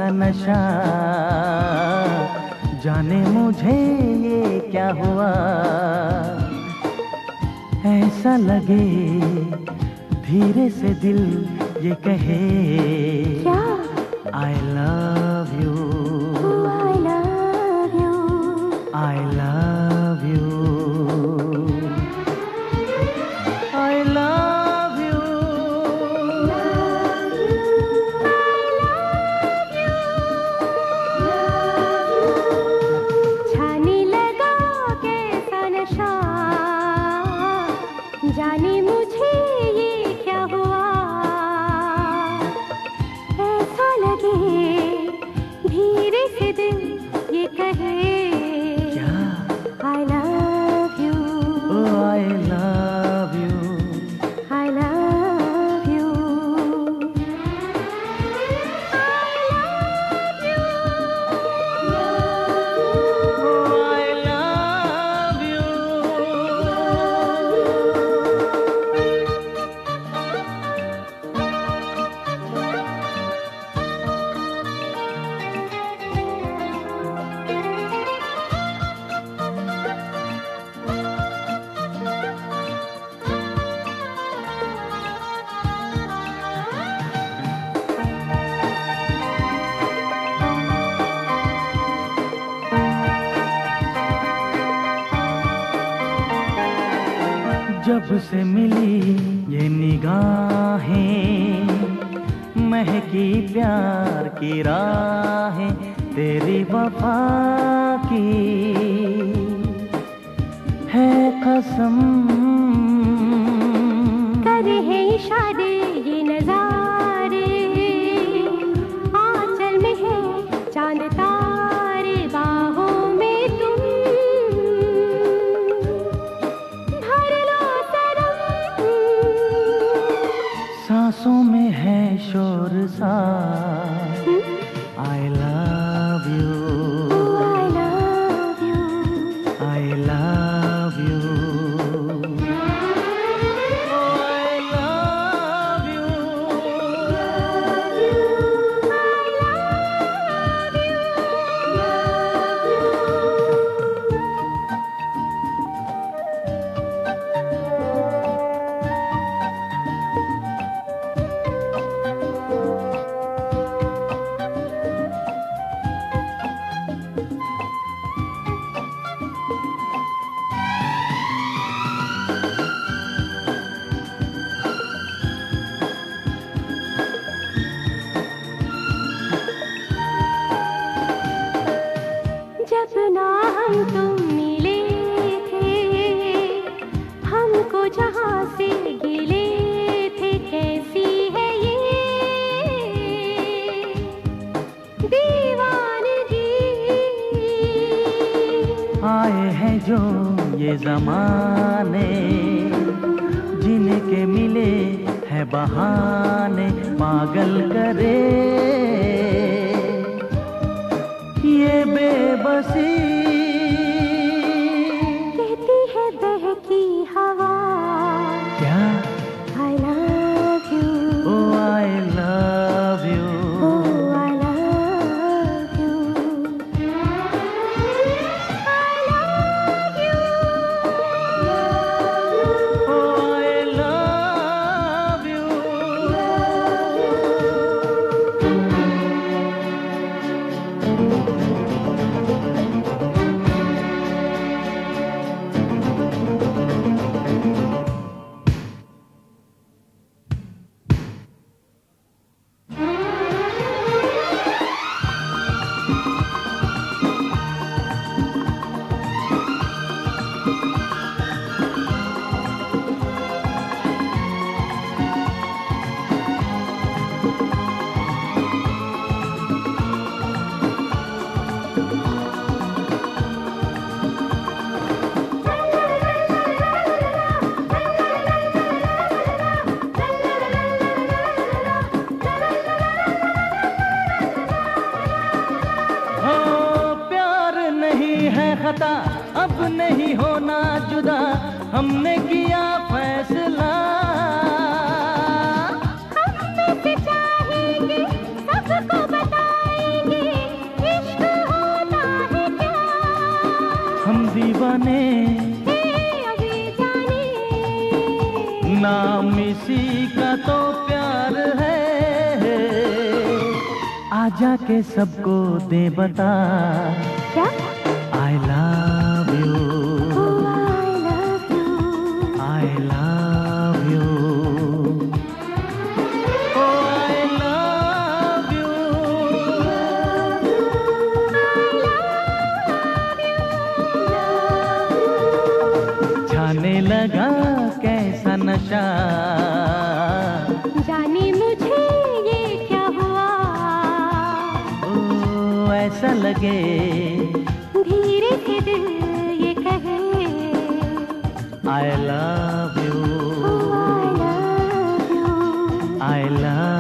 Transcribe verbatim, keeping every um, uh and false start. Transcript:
सा नशा, जाने मुझे ये क्या हुआ। ऐसा लगे धीरे से दिल ये कहे क्या? I love you, I love you, I love you, I love you, love you, I love you, love you। छाने लगा कैसा नशा, जाने मुझे ये क्या हुआ। ऐसा लगे धीरे से दिल ये कहे क्या? I love you, Oh, I love you, I love you, I love you, oh, I love you, जब से मिली ये निगाहें, महकी प्यार की राहें, तेरी वफा की है कसम। करे है इशारे ये नजारे, आंचल में है चांद तारे, बाहों में तुम भर लो सरम। सांसों में है शोर सा I love you, I love you, I love you, oh, I love you, love you, I love you, love you। जब ना हम तुम मिले थे, हमको जहाँ से गिले थे, कैसी है ये दीवानगी। आए हैं जो ये जमाने, जिनके मिले हैं बहाने, पागल करे ये बेबसी। कहती है बहकी हवा क्या? I love you, Oh, I love you, oh I love you, I love you, love you, oh, I love you, खता, अब नहीं होना जुदा, हमने किया फैसला। हम में से चाहेंगे सबको बताएंगे, नाम इसी का तो प्यार है, आजा के सबको दे बता क्या? I love you, Oh, I love you. I love you, oh I love you, छाने लगा कैसा नशा, जाने मुझे ये क्या हुआ, ओ ऐसा लगे धीरे से दिल ये कहे I love you, Oh, I love you. I love